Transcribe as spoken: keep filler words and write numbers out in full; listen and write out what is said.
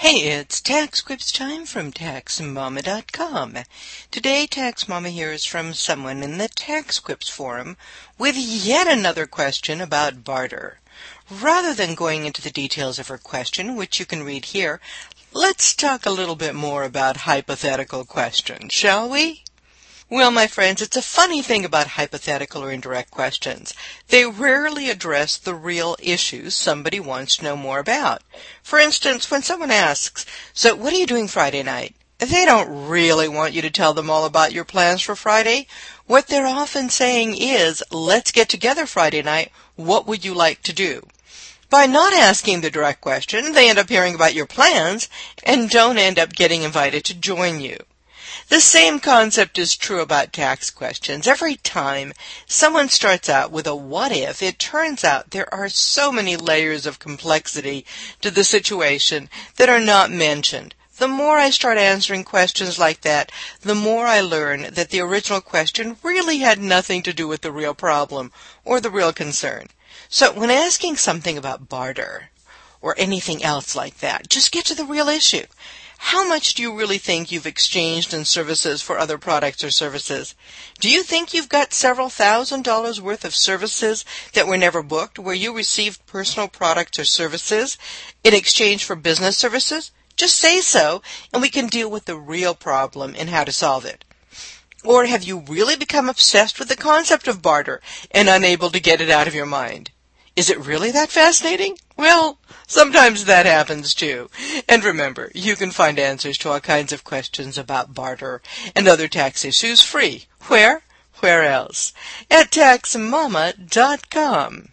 Hey, it's Tax Scripts time from Tax Mama dot com. Today, Tax Mama hears from someone in the Tax Scripts forum with yet another question about barter. Rather than going into the details of her question, which you can read here, let's talk a little bit more about hypothetical questions, shall we? Well, my friends, it's a funny thing about hypothetical or indirect questions. They rarely address the real issues somebody wants to know more about. For instance, when someone asks, "So what are you doing Friday night?" they don't really want you to tell them all about your plans for Friday. What they're often saying is, "Let's get together Friday night. What would you like to do?" By not asking the direct question, they end up hearing about your plans and don't end up getting invited to join you. The same concept is true about tax questions. Every time someone starts out with a what if, it turns out there are so many layers of complexity to the situation that are not mentioned. The more I start answering questions like that, the more I learn that the original question really had nothing to do with the real problem or the real concern. So when asking something about barter or anything else like that, just get to the real issue. How much do you really think you've exchanged in services for other products or services? Do you think you've got several thousand dollars worth of services that were never booked, where you received personal products or services in exchange for business services? Just say so, and we can deal with the real problem and how to solve it. Or have you really become obsessed with the concept of barter and unable to get it out of your mind? Is it really that fascinating? Well, sometimes that happens too. And remember, you can find answers to all kinds of questions about barter and other tax issues free. Where? Where else? At Tax Mama dot com.